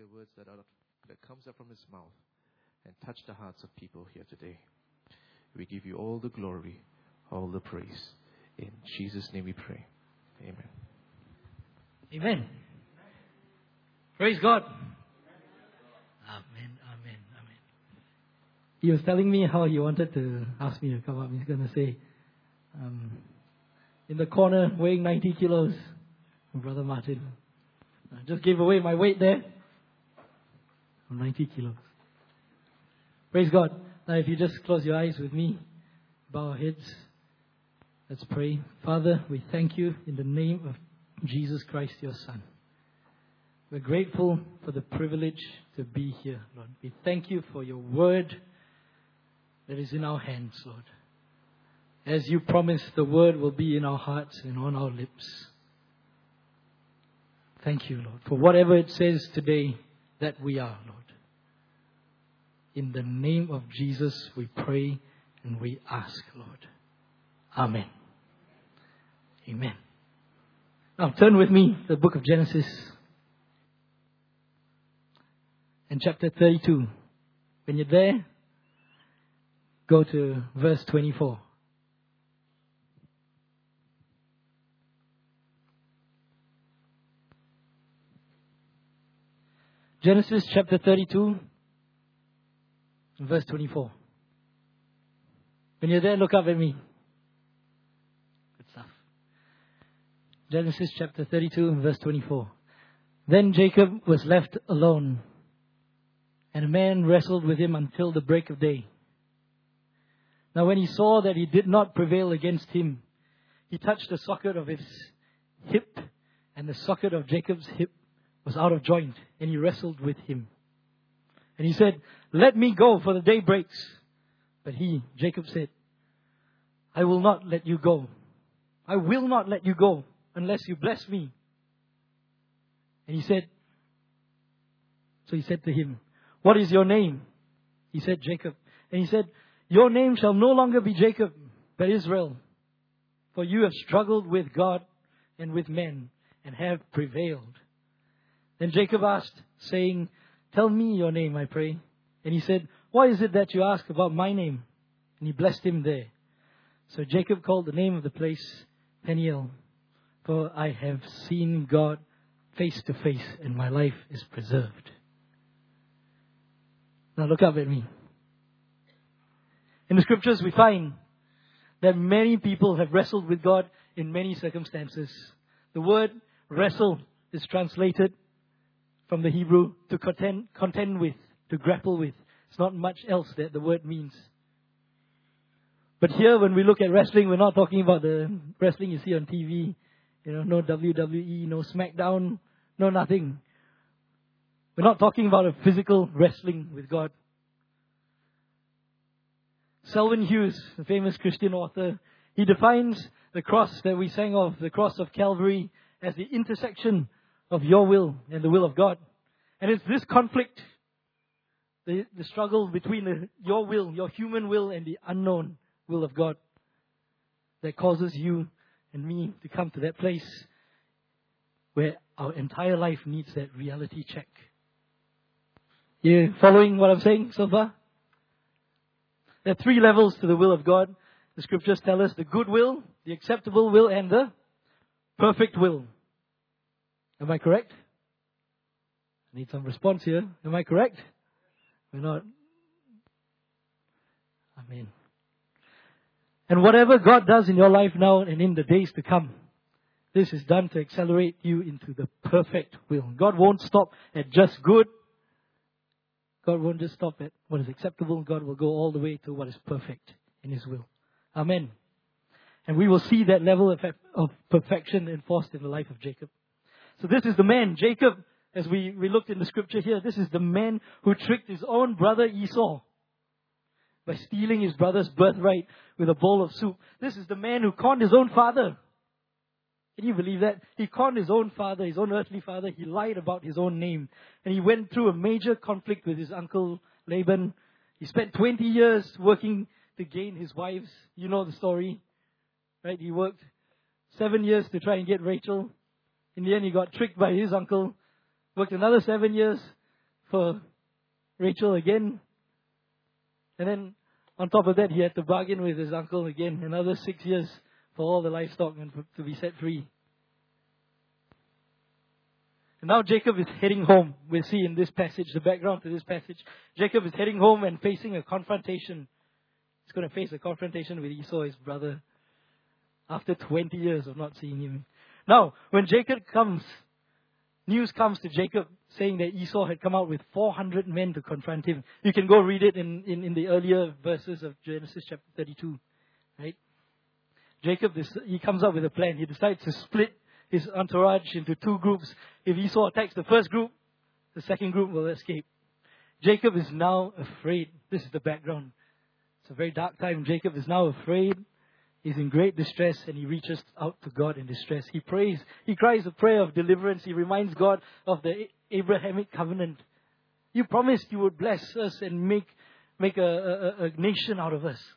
the words that comes up from his mouth and touch the hearts of people here today. We give you all the glory, all the praise. In Jesus' name we pray. Amen. Amen. Praise God. Amen, amen, amen. He was telling me how he wanted to ask me to come up. He's going to say, in the corner, weighing 90 kilos, Brother Martin. I just gave away my weight there. I'm 90 kilos. Praise God. Now if you just close your eyes with me, bow our heads. Let's pray. Father, we thank you in the name of Jesus Christ, your Son. We're grateful for the privilege to be here, Lord. We thank you for your word that is in our hands, Lord. As you promised, the word will be in our hearts and on our lips. Thank you, Lord, for whatever it says today that we are, Lord. In the name of Jesus, we pray and we ask, Lord. Amen. Amen. Now turn with me to the book of Genesis and chapter 32. When you're there, go to verse 24. Genesis chapter 32, verse 24. When you're there, look up at me. Good stuff. Genesis chapter 32, verse 24. Then Jacob was left alone, and a man wrestled with him until the break of day. Now when he saw that he did not prevail against him, he touched the socket of his hip, and the socket of Jacob's hip was out of joint, and he wrestled with him. And he said, "Let me go, for the day breaks." But he, Jacob, said, "I will not let you go. I will not let you go unless you bless me." And he said to him, "What is your name?" He said, "Jacob." And he said, "Your name shall no longer be Jacob, but Israel. For you have struggled with God and with men, and have prevailed." Then Jacob asked, saying, "Tell me your name, I pray." And he said, "Why is it that you ask about my name?" And he blessed him there. So Jacob called the name of the place Peniel, for I have seen God face to face, and my life is preserved. Now look up at me. In the scriptures we find that many people have wrestled with God in many circumstances. The word wrestle is translated from the Hebrew to contend with, to grapple with. It's not much else that the word means. But here when we look at wrestling, we're not talking about the wrestling you see on TV. No WWE, no SmackDown, no nothing. We're not talking about a physical wrestling with God. Selwyn Hughes, the famous Christian author, he defines the cross that we sang of, the cross of Calvary, as the intersection of your will and the will of God. And it's this conflict, the struggle between your will, your human will, and the unknown will of God, that causes you and me to come to that place where our entire life needs that reality check. You following what I'm saying so far? There are 3 levels to the will of God. The scriptures tell us the good will, the acceptable will, and the perfect will. Am I correct? I need some response here. Am I correct? We're not. Amen. And whatever God does in your life now and in the days to come, this is done to accelerate you into the perfect will. God won't stop at just good. God won't just stop at what is acceptable. God will go all the way to what is perfect in His will. Amen. And we will see that level of perfection enforced in the life of Jacob. So this is the man, Jacob, as we looked in the scripture here, this is the man who tricked his own brother Esau by stealing his brother's birthright with a bowl of soup. This is the man who conned his own father. Can you believe that? He conned his own father, his own earthly father. He lied about his own name. And he went through a major conflict with his uncle Laban. He spent 20 years working to gain his wives. You know the story, right? He worked 7 years to try and get Rachel. In the end, he got tricked by his uncle. Worked another 7 years for Rachel again. And then on top of that, he had to bargain with his uncle again, another 6 years for all the livestock and to be set free. And now Jacob is heading home. We'll see in this passage, the background to this passage. Jacob is heading home and facing a confrontation. He's going to face a confrontation with Esau, his brother, after 20 years of not seeing him. Now, when Jacob comes, news comes to Jacob saying that Esau had come out with 400 men to confront him. You can go read it in the earlier verses of Genesis chapter 32. Right? Jacob, he comes up with a plan. He decides to split his entourage into two groups. If Esau attacks the first group, the second group will escape. Jacob is now afraid. This is the background. It's a very dark time. Jacob is now afraid. He's in great distress and he reaches out to God in distress. He prays. He cries a prayer of deliverance. He reminds God of the Abrahamic covenant. You promised you would bless us and make a nation out of us.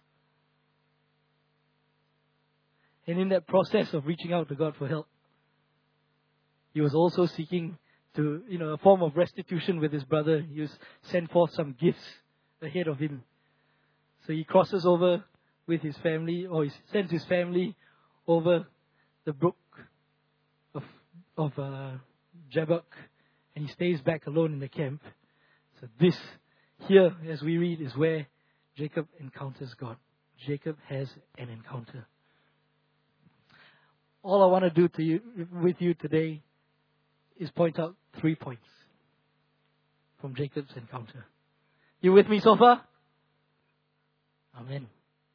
And in that process of reaching out to God for help, he was also seeking to, a form of restitution with his brother. He was sent forth some gifts ahead of him. So he crosses over with his family, or he sends his family over the brook of Jabbok, and he stays back alone in the camp. So this here, as we read, is where Jacob encounters God. Jacob has an encounter. All I want to do with you today is point out 3 points from Jacob's encounter. You with me so far? Amen.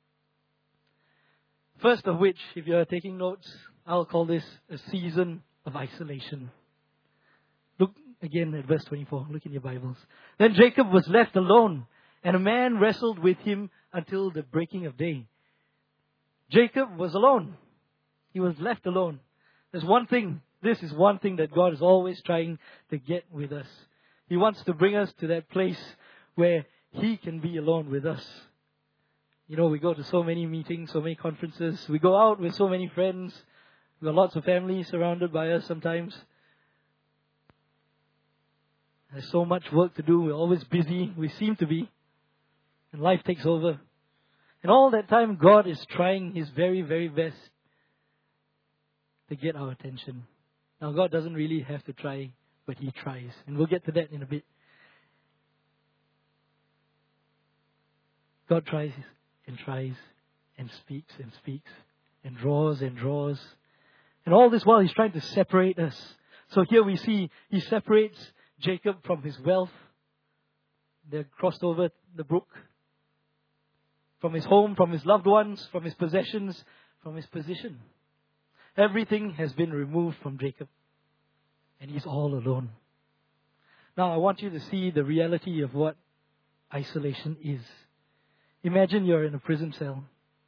First of which, if you are taking notes, I'll call this a season of isolation. Look again at verse 24. Look in your Bibles. Then Jacob was left alone, and a man wrestled with him until the breaking of day. Jacob was alone. He was left alone. This is one thing that God is always trying to get with us. He wants to bring us to that place where He can be alone with us. We go to so many meetings, so many conferences. We go out with so many friends. We've got lots of family surrounded by us sometimes. There's so much work to do. We're always busy. We seem to be. And life takes over. And all that time, God is trying His very, very best to get our attention. Now, God doesn't really have to try, but He tries. And we'll get to that in a bit. God tries and tries and speaks and draws and draws. And all this while He's trying to separate us. So here we see He separates Jacob from his wealth. They're crossed over the brook. From his home, from his loved ones, from his possessions, from his position. Everything has been removed from Jacob. And he's all alone. Now I want you to see the reality of what isolation is. Imagine you're in a prison cell.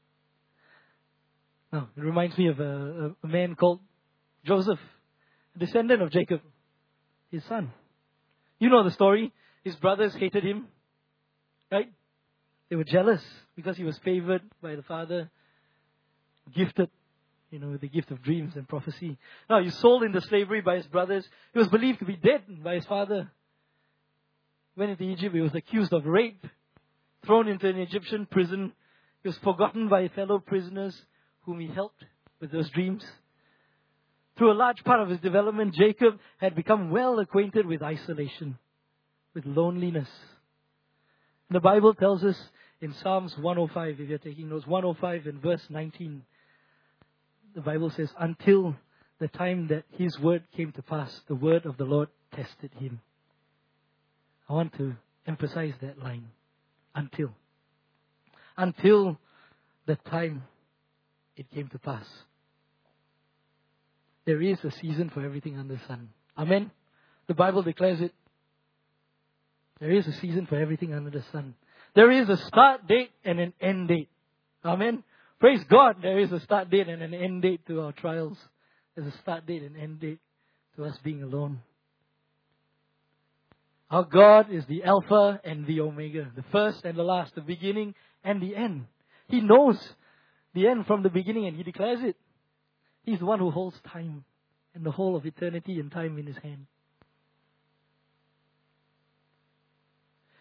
Now, it reminds me of a man called Joseph, a descendant of Jacob, his son. You know the story. His brothers hated him, right? They were jealous because he was favored by the father, gifted, with the gift of dreams and prophecy. Now, he was sold into slavery by his brothers. He was believed to be dead by his father. Went into Egypt. He was accused of rape, thrown into an Egyptian prison. He was forgotten by fellow prisoners whom he helped with those dreams. Through a large part of his development, Jacob had become well acquainted with isolation, with loneliness. The Bible tells us in Psalms 105, if you're taking notes, 105 and verse 19, the Bible says, until the time that his word came to pass, the word of the Lord tested him. I want to emphasize that line. Until the time it came to pass. There is a season for everything under the sun. Amen. The Bible declares it. There is a season for everything under the sun. There is a start date and an end date. Amen. Praise God, there is a start date and an end date to our trials. There's a start date and end date to us being alone. Our God is the Alpha and the Omega, the first and the last, the beginning and the end. He knows the end from the beginning and He declares it. He's the one who holds time and the whole of eternity and time in His hand.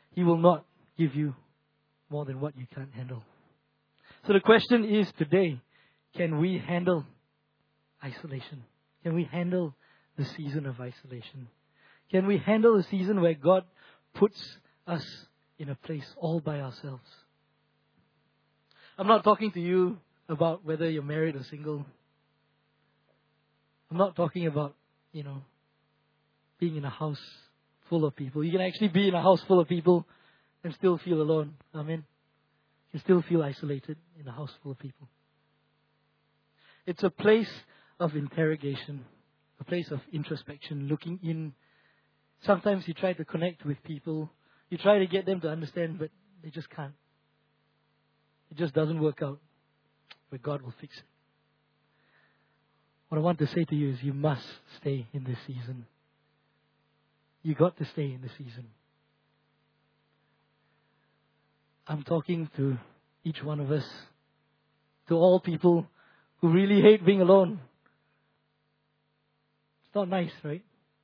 He will not give you more than what you can't handle. So the question is today, can we handle isolation? Can we handle the season of isolation? Can we handle a season where God puts us in a place all by ourselves? I'm not talking to you about whether you're married or single. I'm not talking about, being in a house full of people. You can actually be in a house full of people and still feel alone. Amen. You can still feel isolated in a house full of people. It's a place of interrogation, a place of introspection, looking in. Sometimes you try to connect with people. You try to get them to understand, but they just can't. It just doesn't work out. But God will fix it. What I want to say to you is you must stay in this season. You got to stay in the season. I'm talking to each one of us, to all people who really hate being alone. It's not nice, right?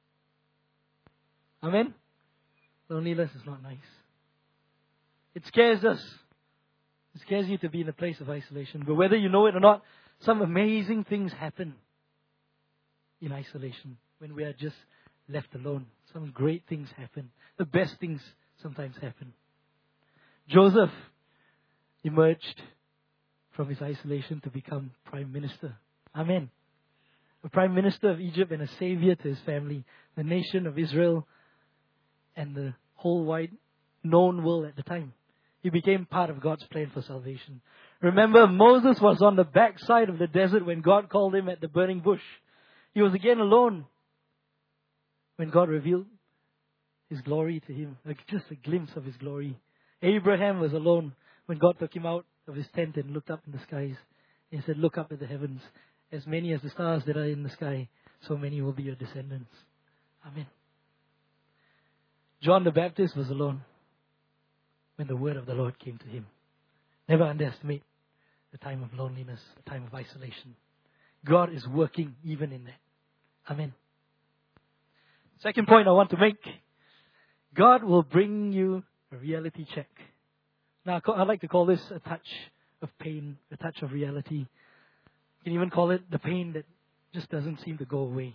Amen? Loneliness is not nice. It scares us. It scares you to be in a place of isolation. But whether you know it or not, some amazing things happen in isolation when we are just left alone. Some great things happen. The best things sometimes happen. Joseph emerged from his isolation to become prime minister. Amen. A prime minister of Egypt and a savior to his family, the nation of Israel, and the whole wide known world at the time. He became part of God's plan for salvation. Remember, Moses was on the backside of the desert when God called him at the burning bush. He was again alone when God revealed His glory to him, just a glimpse of His glory. Abraham was alone when God took him out of his tent and looked up in the skies. He said, look up at the heavens. As many as the stars that are in the sky, so many will be your descendants. Amen. John the Baptist was alone when the word of the Lord came to him. Never underestimate the time of loneliness, the time of isolation. God is working even in that. Amen. Second point I want to make. God will bring you a reality check. Now, I like to call this a touch of pain, a touch of reality. You can even call it the pain that just doesn't seem to go away.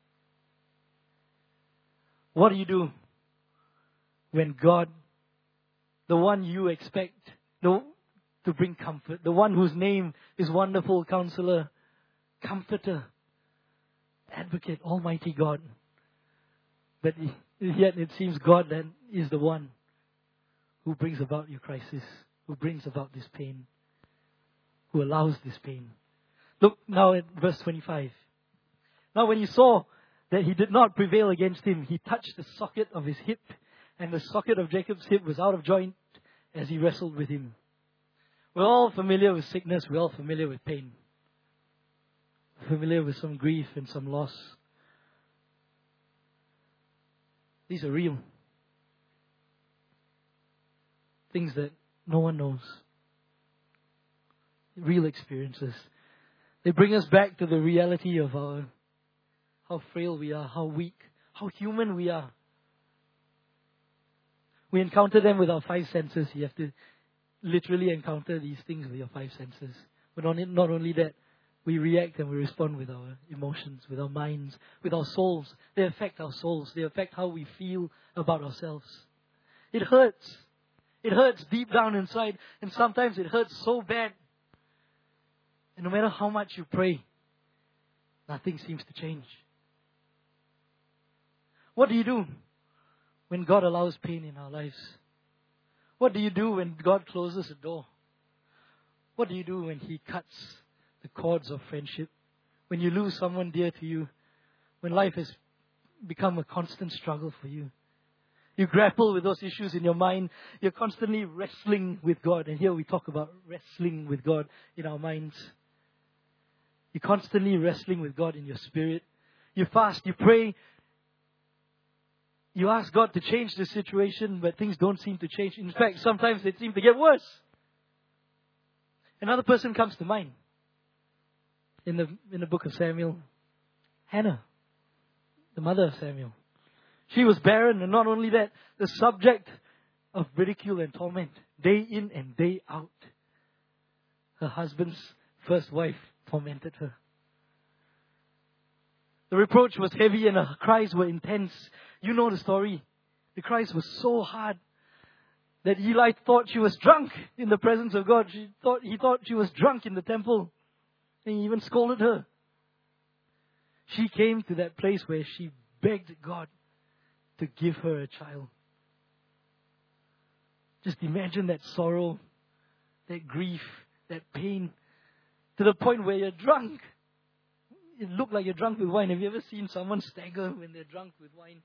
What do you do when God, the one you expect to bring comfort, the one whose name is Wonderful Counselor, Comforter, Advocate, Almighty God, but yet it seems God then is the one who brings about your crisis, who brings about this pain, who allows this pain. Look now at verse 25. Now when you saw that he did not prevail against him, he touched the socket of his hip, and the socket of Jacob's hip was out of joint as he wrestled with him. We're all familiar with sickness. We're all familiar with pain. We're familiar with some grief and some loss. These are real. Things that no one knows. Real experiences. They bring us back to the reality of how frail we are, how weak, how human we are. We encounter them with our five senses. You have to literally encounter these things with your five senses. But not only that, we react and we respond with our emotions, with our minds, with our souls. They affect our souls. They affect how we feel about ourselves. It hurts. It hurts deep down inside. And sometimes it hurts so bad. And no matter how much you pray, nothing seems to change. What do you do when God allows pain in our lives? What do you do when God closes a door? What do you do when He cuts the cords of friendship? When you lose someone dear to you? When life has become a constant struggle for you? You grapple with those issues in your mind. You're constantly wrestling with God. And here we talk about wrestling with God in our minds. You're constantly wrestling with God in your spirit. You fast, you pray. You ask God to change the situation, but things don't seem to change. In fact, sometimes they seem to get worse. Another person comes to mind in the book of Samuel. Hannah, the mother of Samuel. She was barren, and not only that, the subject of ridicule and torment, day in and day out. Her husband's first wife tormented her. The reproach was heavy and her cries were intense. You know the story. The cries were so hard that Eli thought she was drunk in the presence of God. He thought she was drunk in the temple. And he even scolded her. She came to that place where she begged God to give her a child. Just imagine that sorrow, that grief, that pain, to the point where you're drunk. It looked like you're drunk with wine. Have you ever seen someone stagger when they're drunk with wine?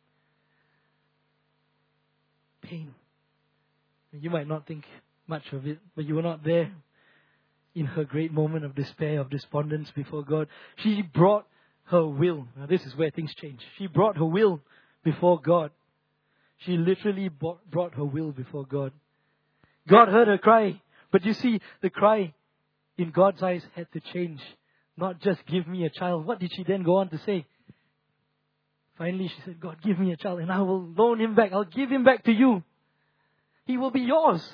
Pain. You might not think much of it, but you were not there in her great moment of despair, of despondence before God. She brought her will. Now this is where things change. She brought her will before God. She literally brought her will before God. God heard her cry. But you see, the cry in God's eyes had to change. Not just give me a child. What did she then go on to say? Finally, she said, God, give me a child and I will loan him back. I'll give him back to you. He will be yours.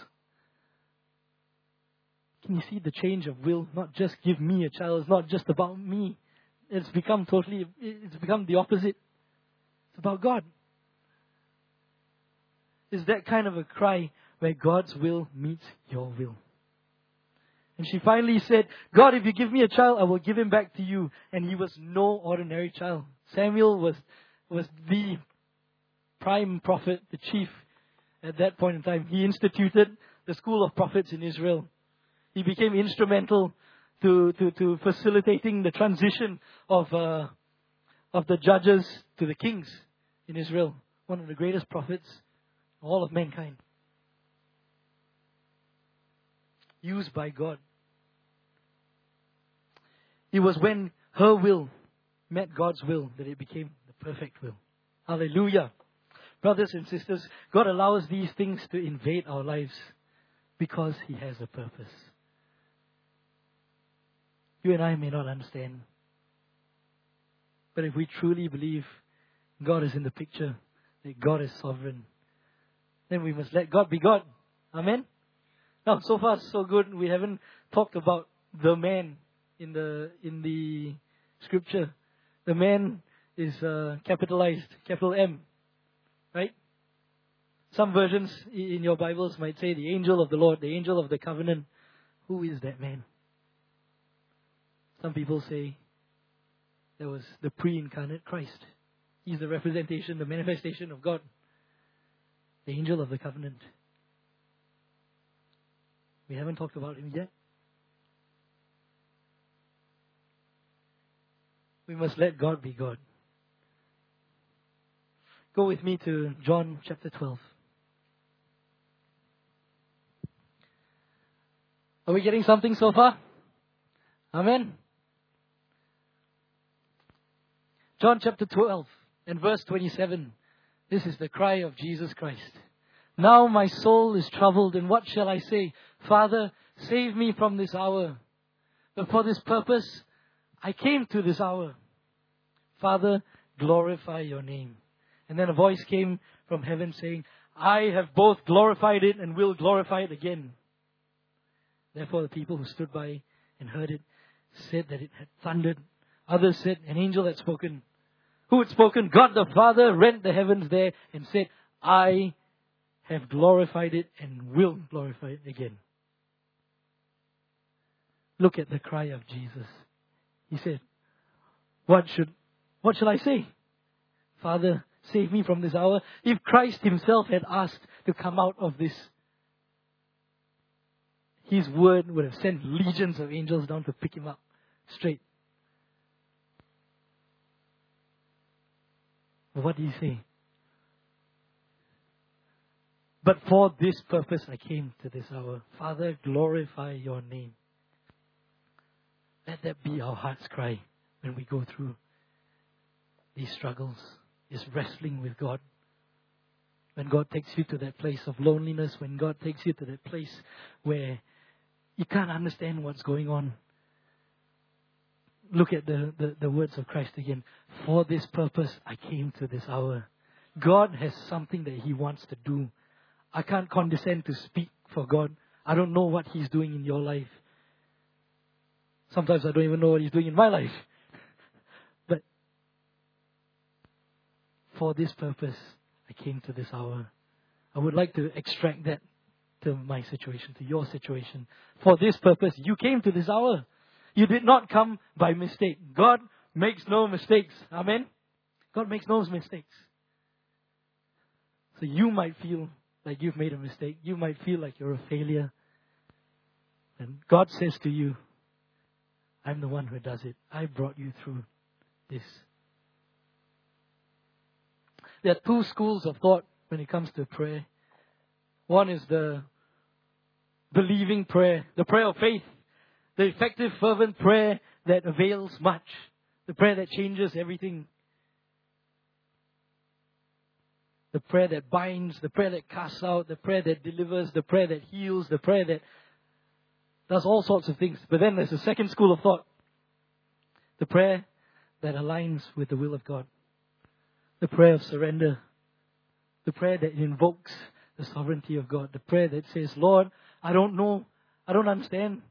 Can you see the change of will? Not just give me a child. It's not just about me. It's become the opposite. It's about God. It's that kind of a cry where God's will meets your will. And she finally said, God, if you give me a child, I will give him back to you. And he was no ordinary child. Samuel was the prime prophet, the chief at that point in time. He instituted the school of prophets in Israel. He became instrumental to facilitating the transition of the judges to the kings in Israel. One of the greatest prophets of all of mankind. Used by God. It was when her will met God's will that it became the perfect will. Hallelujah. Brothers and sisters, God allows these things to invade our lives because He has a purpose. You and I may not understand. But if we truly believe God is in the picture, that God is sovereign, then we must let God be God. Amen? Now, so far so good. We haven't talked about the man in the scripture. The man is capitalized, capital M. Right? Some versions in your Bibles might say the angel of the Lord, the angel of the covenant. Who is that man? Some people say there was the pre-incarnate Christ. He's the representation, the manifestation of God. The angel of the covenant. We haven't talked about him yet. We must let God be God. Go with me to John chapter 12. Are we getting something so far? Amen. John chapter 12 and verse 27. This is the cry of Jesus Christ. Now my soul is troubled, and what shall I say? Father, save me from this hour. But for this purpose, I came to this hour. Father, glorify your name. And then a voice came from heaven saying, I have both glorified it and will glorify it again. Therefore the people who stood by and heard it said that it had thundered. Others said, an angel had spoken. Who had spoken? God the Father rent the heavens there and said, I have glorified it and will glorify it again. Look at the cry of Jesus. He said, what shall I say? Father, save me from this hour. If Christ himself had asked to come out of this, his word would have sent legions of angels down to pick him up straight. But what did he say? But for this purpose I came to this hour. Father, glorify your name. Let that be our heart's cry when we go through these struggles, this wrestling with God. When God takes you to that place of loneliness, when God takes you to that place where you can't understand what's going on. Look at the words of Christ again. For this purpose I came to this hour. God has something that He wants to do I can't condescend to speak for God. I don't know what He's doing in your life. Sometimes I don't even know what He's doing in my life. But for this purpose, I came to this hour. I would like to extract that to my situation, to your situation. For this purpose, you came to this hour. You did not come by mistake. God makes no mistakes. Amen? God makes no mistakes. So you might feel like you've made a mistake. You might feel like you're a failure. And God says to you, I'm the one who does it. I brought you through this. There are two schools of thought when it comes to prayer. One is the believing prayer, the prayer of faith, the effective, fervent prayer that avails much, the prayer that changes everything, the prayer that binds, the prayer that casts out, the prayer that delivers, the prayer that heals, the prayer that does all sorts of things. But then there's a second school of thought, the prayer that aligns with the will of God, the prayer of surrender, the prayer that invokes the sovereignty of God, the prayer that says, Lord, I don't know, I don't understand,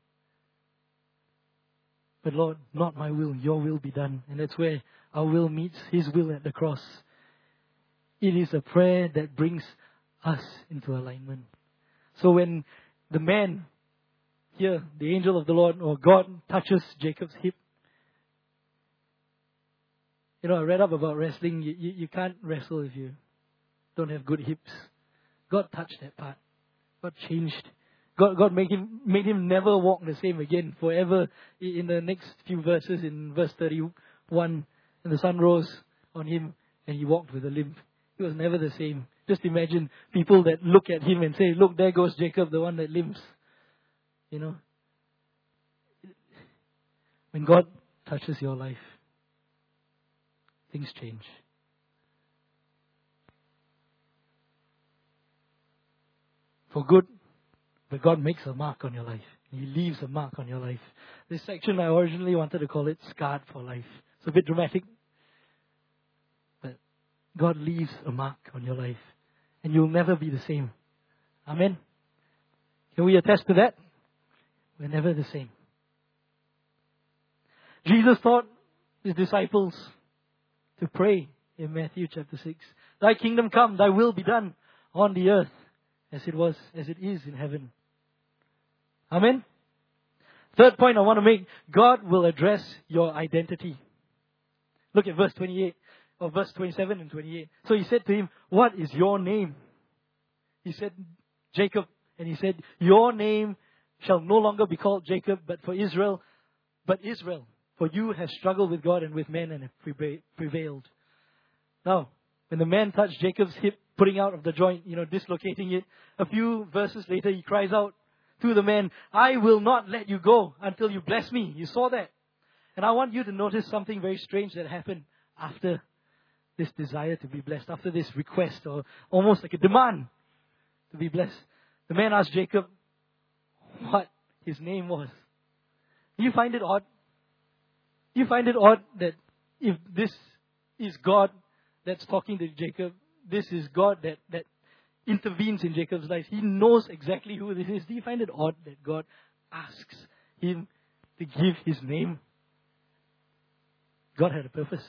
but Lord, not my will, your will be done. And that's where our will meets His will at the cross. It is a prayer that brings us into alignment. So when the man here, the angel of the Lord, or God, touches Jacob's hip, I read up about wrestling. You can't wrestle if you don't have good hips. God touched that part. God changed. God made him never walk the same again forever. In the next few verses, in verse 31, and the sun rose on him and he walked with a limp. He was never the same. Just imagine people that look at him and say, look, there goes Jacob, the one that limps. When God touches your life, things change. For good, but God makes a mark on your life. He leaves a mark on your life. This section, I originally wanted to call it Scarred for Life. It's a bit dramatic. But God leaves a mark on your life. And you'll never be the same. Amen? Can we attest to that? We're never the same. Jesus taught His disciples to pray in Matthew chapter 6. Thy kingdom come, thy will be done on the earth as it is in heaven. Amen? Third point I want to make, God will address your identity. Look at verse 28, or verse 27 and 28. So He said to him, what is your name? He said, Jacob. And He said, your name shall no longer be called Jacob, but Israel. For you have struggled with God and with men and have prevailed. Now, when the man touched Jacob's hip, putting out of the joint, dislocating it, a few verses later he cries out to the man, I will not let you go until you bless me. You saw that. And I want you to notice something very strange that happened after this desire to be blessed, after this request, or almost like a demand to be blessed. The man asked Jacob what his name was. Do you find it odd? Do you find it odd that if this is God that's talking to Jacob, this is God that intervenes in Jacob's life, He knows exactly who this is. Do you find it odd that God asks him to give his name? God had a purpose.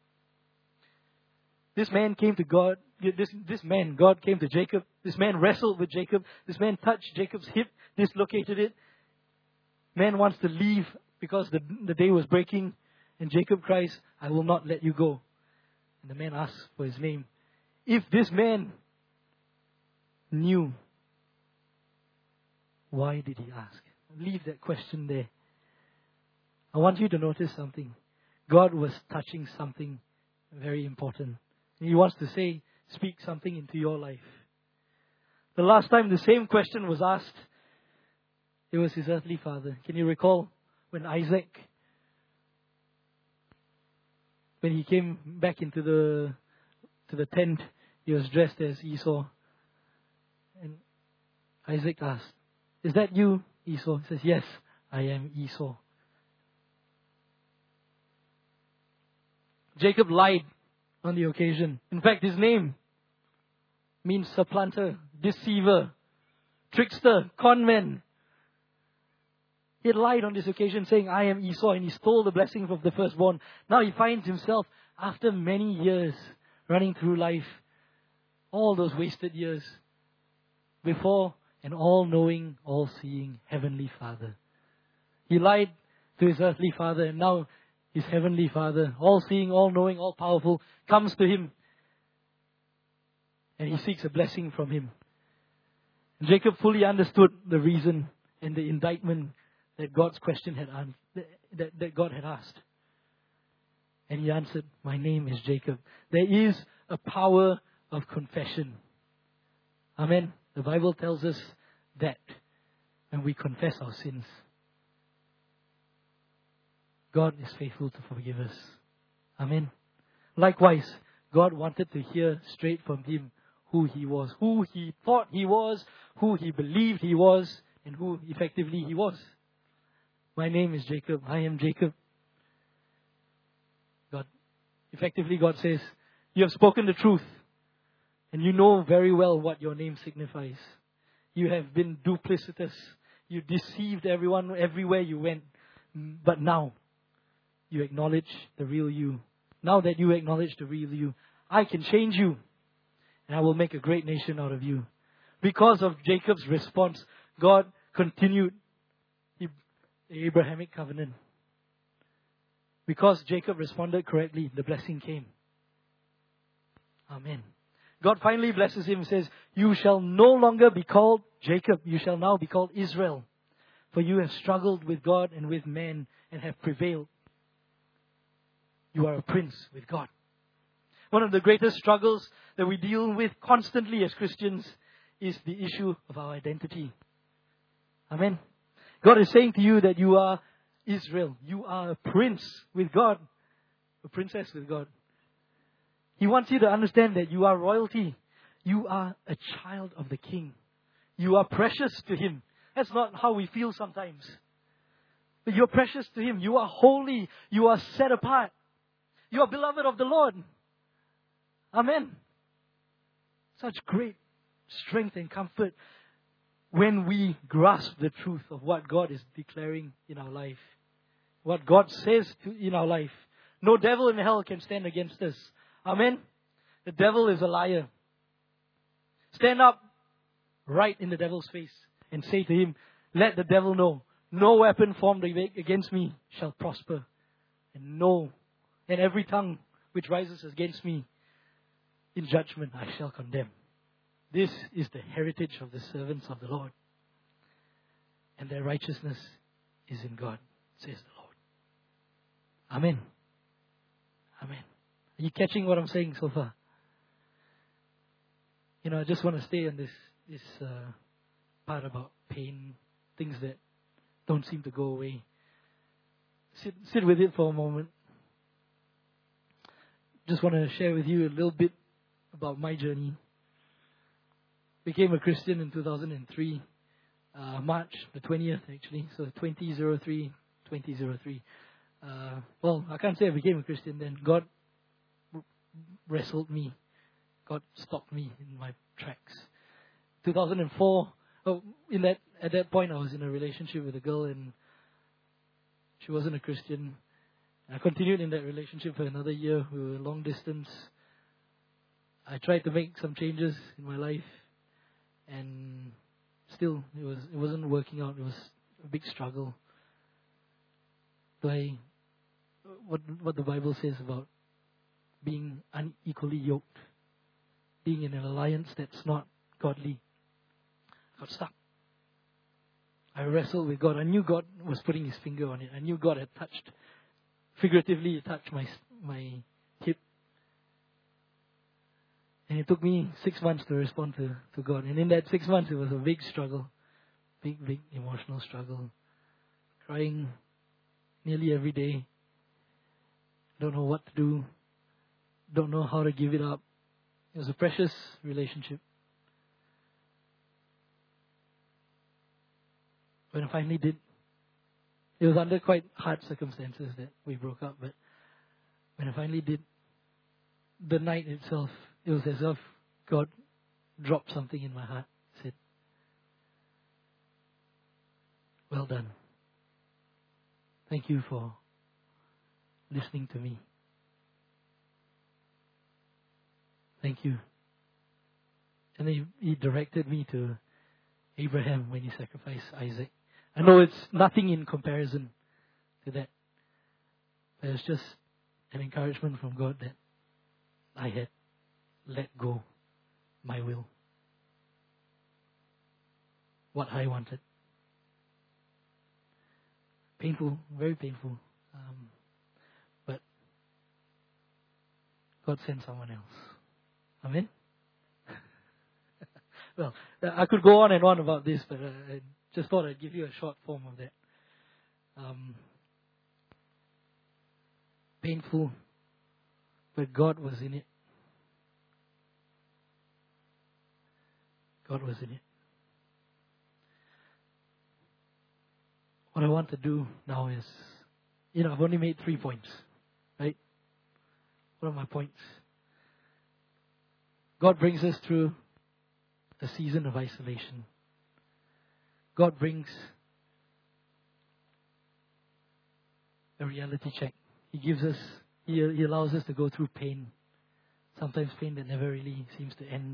This man came to God. God came to Jacob. This man wrestled with Jacob. This man touched Jacob's hip, dislocated it. Man wants to leave because the day was breaking. And Jacob cries, I will not let you go. And the man asks for his name. If this man knew, why did he ask? Leave that question there. I want you to notice something. God was touching something very important. And He wants to speak something into your life. The last time the same question was asked, it was his earthly father. Can you recall when Isaac, when he came back into the tent, he was dressed as Esau. And Isaac asked, is that you, Esau? He says, yes, I am Esau. Jacob lied on the occasion. In fact, his name means supplanter, deceiver, trickster, conman. He had lied on this occasion saying, I am Esau, and he stole the blessing of the firstborn. Now he finds himself, after many years running through life, all those wasted years, before an all-knowing, all-seeing Heavenly Father. He lied to his earthly father, and now his Heavenly Father, all-seeing, all-knowing, all-powerful, comes to him, and he seeks a blessing from him. And Jacob fully understood the reason and the indictment that God's question had that God had asked. And he answered, my name is Jacob. There is a power of confession. Amen. The Bible tells us that when we confess our sins, God is faithful to forgive us. Amen. Likewise, God wanted to hear straight from him who he was, who he thought he was, who he believed he was, and who effectively he was. My name is Jacob. I am Jacob. God says, you have spoken the truth, and you know very well what your name signifies. You have been duplicitous. You deceived everyone everywhere you went. But now, you acknowledge the real you. Now that you acknowledge the real you, I can change you, and I will make a great nation out of you. Because of Jacob's response, God continued the Abrahamic covenant. Because Jacob responded correctly, the blessing came. Amen. God finally blesses him and says, you shall no longer be called Jacob. You shall now be called Israel. For you have struggled with God and with man and have prevailed. You are a prince with God. One of the greatest struggles that we deal with constantly as Christians is the issue of our identity. Amen. God is saying to you that you are Israel. You are a prince with God. A princess with God. He wants you to understand that you are royalty. You are a child of the King. You are precious to Him. That's not how we feel sometimes. But you're precious to Him. You are holy. You are set apart. You are beloved of the Lord. Amen. Such great strength and comfort when we grasp the truth of what God is declaring in our life. What God says in our life. No devil in hell can stand against us. Amen. The devil is a liar. Stand up right in the devil's face and say to him, let the devil know, no weapon formed against me shall prosper. And every tongue which rises against me in judgment I shall condemn. This is the heritage of the servants of the Lord. And their righteousness is in God, says the Lord. Amen. Amen. Are you catching what I'm saying so far? I just want to stay on this part about pain, things that don't seem to go away. Sit with it for a moment. Just want to share with you a little bit about my journey. Became a Christian in 2003, March the 20th actually, so 2003. Well, I can't say I became a Christian then. God wrestled me. God stopped me in my tracks. 2004, at that point I was in a relationship with a girl and she wasn't a Christian. I continued in that relationship for another year. We were long distance. I tried to make some changes in my life and still it wasn't working out. It was a big struggle. What the Bible says about being unequally yoked, being in an alliance that's not godly. I got stuck. I wrestled with God. I knew God was putting His finger on it. I knew God had figuratively touched my hip. And it took me 6 months to respond to God. And in that 6 months, it was a big struggle. Big emotional struggle. Crying nearly every day. Don't know what to do. Don't know how to give it up. It was a precious relationship. When I finally did, it was under quite hard circumstances that we broke up. But when I finally did, the night itself, it was as if God dropped something in my heart. He said, well done. Thank you for listening to me. Thank you. And then he directed me to Abraham when he sacrificed Isaac. I know it's nothing in comparison to that. But it's just an encouragement from God that I had let go my will. What I wanted. Painful, very painful. But God sent someone else. Amen? Well, I could go on and on about this, but I just thought I'd give you a short form of that. Painful, but God was in it. God was in it. What I want to do now is, I've only made 3 points, right? What are my points? God brings us through a season of isolation. God brings a reality check. He allows us to go through pain. Sometimes pain that never really seems to end.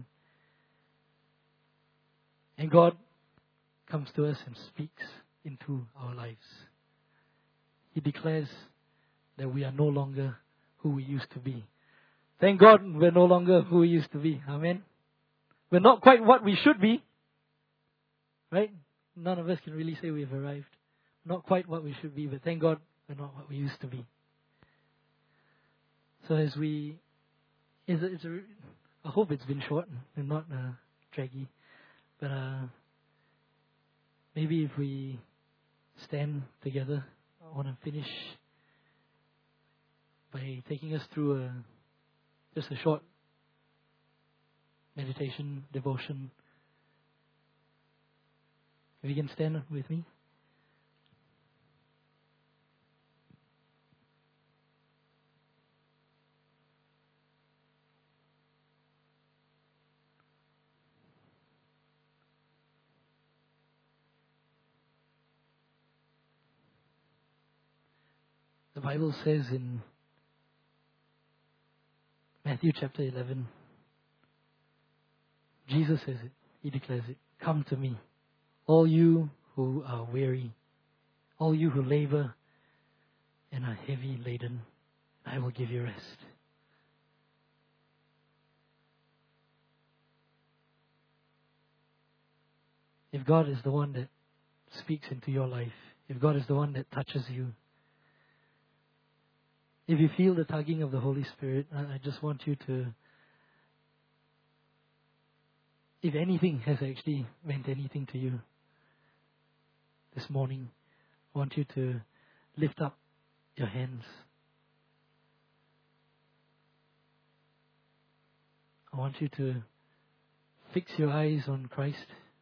And God comes to us and speaks into our lives. He declares that we are no longer who we used to be. Thank God we're no longer who we used to be. Amen. We're not quite what we should be. Right? None of us can really say we've arrived. Not quite what we should be, but thank God we're not what we used to be. So I hope it's been short and not draggy. But maybe if we stand together, I want to finish by taking us through just a short meditation, devotion. If you can stand with me. The Bible says in Matthew chapter 11, Jesus says it, He declares it, come to me, all you who are weary, all you who labor and are heavy laden, I will give you rest. If God is the one that speaks into your life, if God is the one that touches you, if you feel the tugging of the Holy Spirit, I just want you to, if anything has actually meant anything to you this morning, I want you to lift up your hands. I want you to fix your eyes on Christ.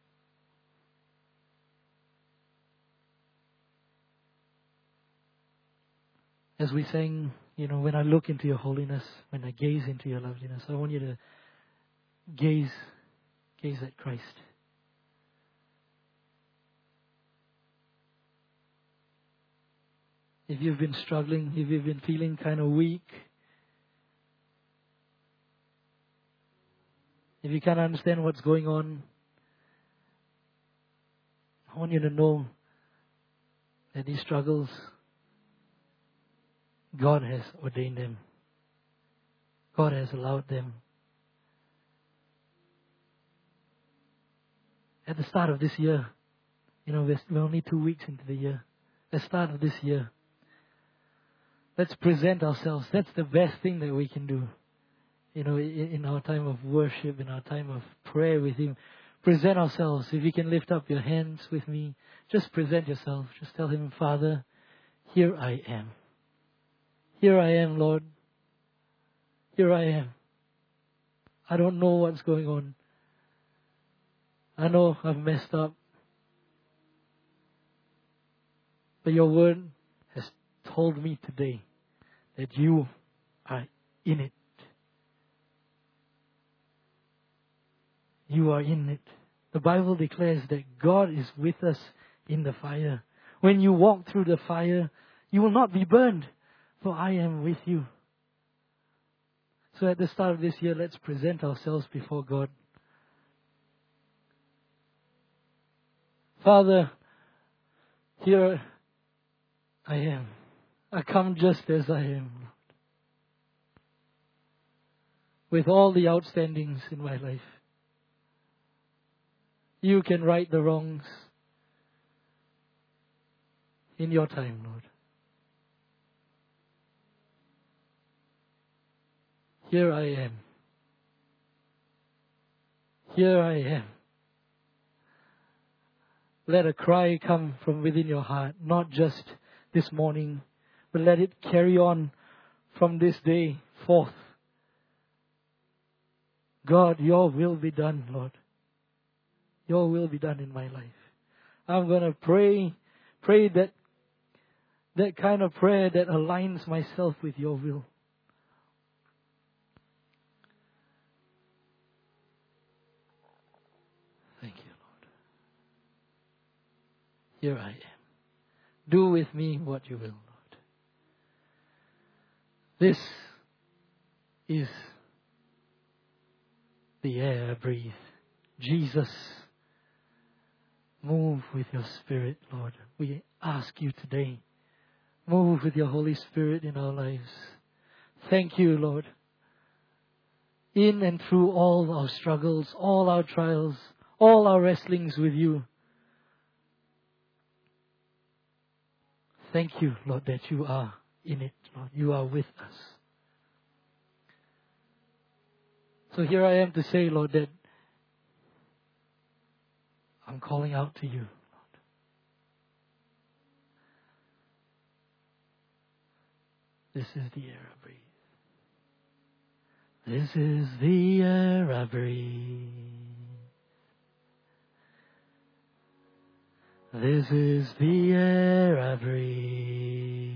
As we sang, when I look into your holiness, when I gaze into your loveliness, I want you to gaze at Christ. If you've been struggling, if you've been feeling kind of weak, if you can't understand what's going on, I want you to know that these struggles, God has ordained them. God has allowed them. At the start of this year, we're only 2 weeks into the year. At the start of this year, let's present ourselves. That's the best thing that we can do. In our time of worship, in our time of prayer with Him, present ourselves. If you can lift up your hands with me, just present yourself. Just tell Him, Father, here I am. Here I am, Lord. Here I am. I don't know what's going on. I know I've messed up. But your word has told me today that you are in it. you are in it. The Bible declares that God is with us in the fire. When you walk through the fire, you will not be burned, for I am with you. So at the start of this year, let's present ourselves before God. Father, here I am. I come just as I am, Lord. With all the outstandings in my life. You can right the wrongs in your time, Lord. Here I am. Here I am. Let a cry come from within your heart, not just this morning, but let it carry on from this day forth. God, your will be done, Lord. Your will be done in my life. I'm going to pray that kind of prayer that aligns myself with your will. Thank you, Lord. Here I am. Do with me what you will, Lord. This is the air I breathe. Jesus, move with your Spirit, Lord. We ask you today, move with your Holy Spirit in our lives. Thank you, Lord. In and through all our struggles, all our trials, all our wrestlings with you. Thank you, Lord, that you are in it, Lord. You are with us. So here I am to say, Lord, that I'm calling out to you, Lord. This is the air I breathe. This is the air I breathe. This is the air I breathe.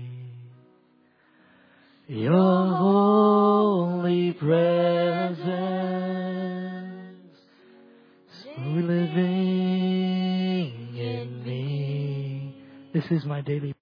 Your holy presence, so living in me. This is my daily